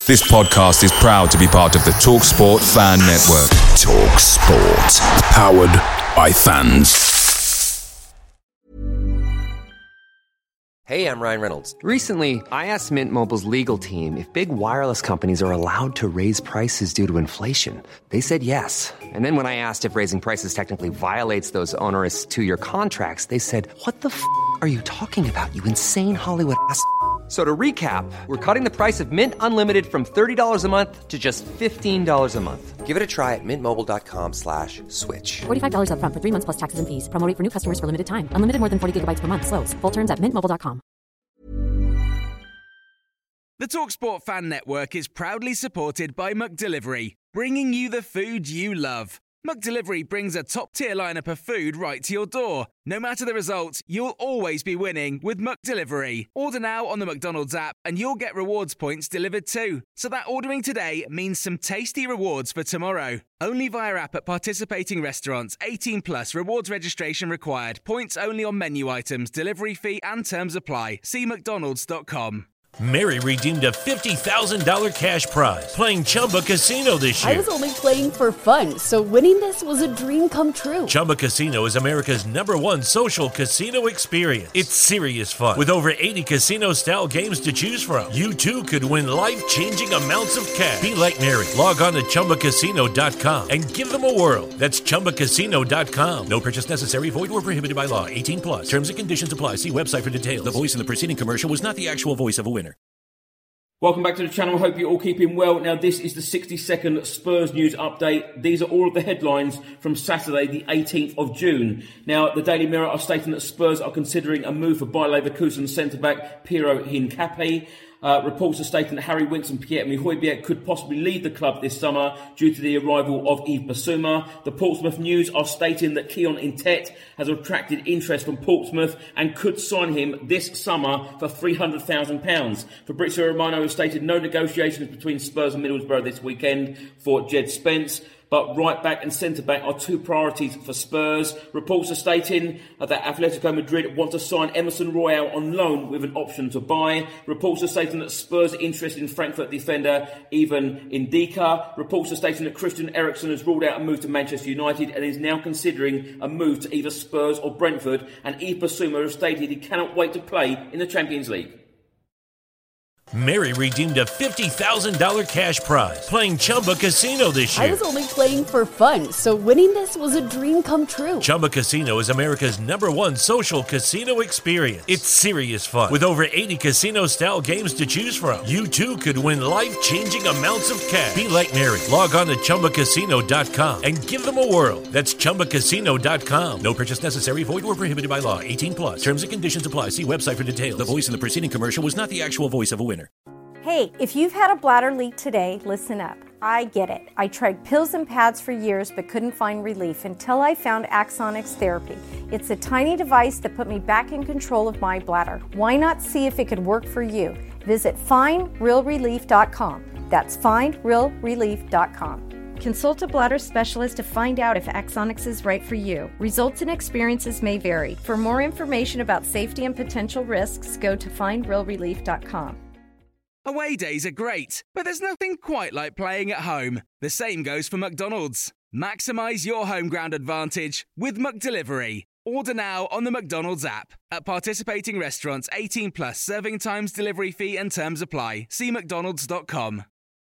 This podcast is proud to be part of the TalkSport Fan Network. TalkSport. Powered by fans. Hey, I'm Ryan Reynolds. Recently, I asked Mint Mobile's legal team if big wireless companies are allowed to raise prices due to inflation. They said yes. And then when I asked if raising prices technically violates those onerous two-year contracts, they said, "What the f*** are you talking about, you insane Hollywood ass?" So to recap, we're cutting the price of Mint Unlimited from $30 a month to just $15 a month. Give it a try at mintmobile.com/switch. $45 up front for 3 months plus taxes and fees. Promo rate for new customers for limited time. Unlimited more than 40 gigabytes per month. Slows full terms at mintmobile.com. The TalkSport Fan Network is proudly supported by McDelivery, bringing you the food you love. McDelivery brings a top-tier lineup of food right to your door. No matter the result, you'll always be winning with McDelivery. Order now on the McDonald's app and you'll get rewards points delivered too. So that ordering today means some tasty rewards for tomorrow. Only via app at participating restaurants. 18 plus rewards registration required. Points only on menu items, delivery fee and terms apply. See mcdonalds.com. Mary redeemed a $50,000 cash prize playing Chumba Casino this year. I was only playing for fun, so winning this was a dream come true. Chumba Casino is America's #1 social casino experience. It's serious fun. With over 80 casino-style games to choose from, you too could win life-changing amounts of cash. Be like Mary. Log on to ChumbaCasino.com and give them a whirl. That's ChumbaCasino.com. No purchase necessary. Void or prohibited by law. 18 plus. Terms and conditions apply. See website for details. The voice in the preceding commercial was not the actual voice of a winner. Welcome back to the channel. Hope you're all keeping well. Now, this is the 60-second Spurs news update. These are all of the headlines from Saturday, the 18th of June. Now, the Daily Mirror are stating that Spurs are considering a move for Bayer Leverkusen centre-back Piero Hincapié. Reports are stating that Harry Winks and Pierre-Emile Højbjerg could possibly leave the club this summer due to the arrival of Yves Bissouma. The Portsmouth News are stating that Keon Intet has attracted interest from Portsmouth and could sign him this summer for £300,000. Fabrizio Romano has stated no negotiations between Spurs and Middlesbrough this weekend for Jed Spence. But right back and centre back are two priorities for Spurs. Reports are stating that Atletico Madrid want to sign Emerson Royal on loan with an option to buy. Reports are stating that Spurs are interested in Frankfurt defender Ivan Indika. Reports are stating that Christian Eriksen has ruled out a move to Manchester United and is now considering a move to either Spurs or Brentford. And Yves Bissouma has stated he cannot wait to play in the Champions League. Mary redeemed a $50,000 cash prize playing Chumba Casino this year. I was only playing for fun, so winning this was a dream come true. Chumba Casino is America's #1 social casino experience. It's serious fun. With over 80 casino-style games to choose from, you too could win life-changing amounts of cash. Be like Mary. Log on to ChumbaCasino.com and give them a whirl. That's ChumbaCasino.com. No purchase necessary. Void or prohibited by law. 18 plus. Terms and conditions apply. See website for details. The voice in the preceding commercial was not the actual voice of a winner. Hey, if you've had a bladder leak today, listen up. I get it. I tried pills and pads for years but couldn't find relief until I found Axonics Therapy. It's a tiny device that put me back in control of my bladder. Why not see if it could work for you? Visit findrealrelief.com. That's findrealrelief.com. Consult a bladder specialist to find out if Axonics is right for you. Results and experiences may vary. For more information about safety and potential risks, go to findrealrelief.com. Away days are great, but there's nothing quite like playing at home. The same goes for McDonald's. Maximise your home ground advantage with McDelivery. Order now on the McDonald's app. At participating restaurants, 18 plus serving times, delivery fee and terms apply. See mcdonalds.com.